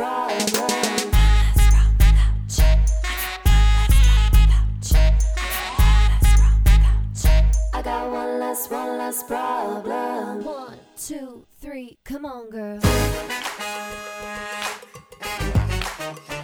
problem. I got one less problem. 1, 2, 3, come on, girl.